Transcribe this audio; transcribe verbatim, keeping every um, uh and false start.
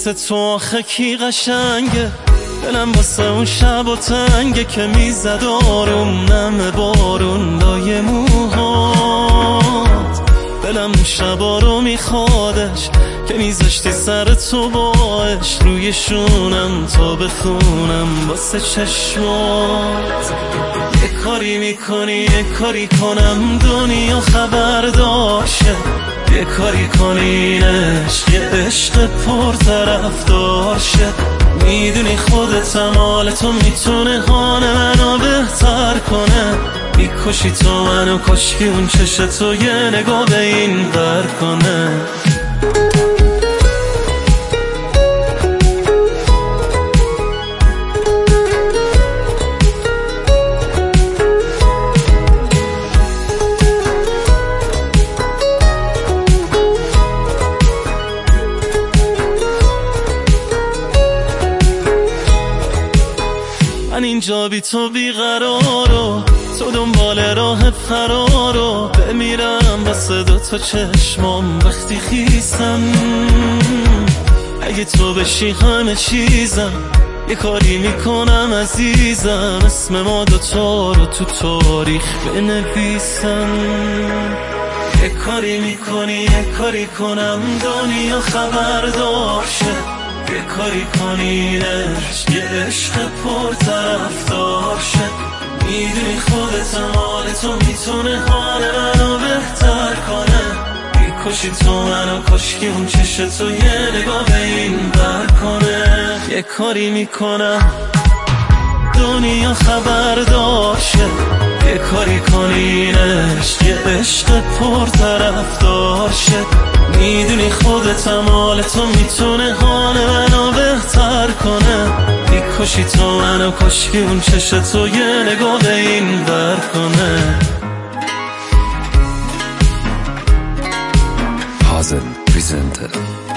مثل تو آخه کی قشنگه؟ دلم واسه اون شب و تنگه که میزد آروم نم بارون لای موهات. دلم اون شبا رو میخوادش که میذاشتی سر تو باش روی شونم تا بخونم واسه چشمات. یه کاری میکنی یه کاری کنم دنیا خبردارشه، یه کاری کنی این عشق یه عشق پر طرفدار شه. میدونی خودتم حال تو میتونه حال منو بهتر کنه. میکشی تو منو کشکی اون چش تو یه نگاه به این بر کنه. من اینجا بی تو بیقرارو، تو دنبال راه فرارو. بمیرم واسه دو تا چشمام وقتی خیسم. اگه تو بشی همه چیزم، یه کاری میکنم عزیزم اسم ما دوتا رو تو تاریخ بنویسم. یه کاری میکنی یه کاری کنم دنیا خبردار شه، یه کاری کنی عشق یه عشق پر طرفدار شه. میدونی خودتم حال تو میتونه حال منو بهتر کنه. میکشی تو منو کشکی اون چش تو یه نگاه به این بر کنه. یه کاری میکنم دنیا خبردار شه، یه کاری کنی عشق یه عشق پر طرفدار شه. میدونی خودتم حال تو میتونه حال منو بهتر کنه. میکشی تو منو کشکی اون چش تو یه نگاه به این بر کنه. Hazen presented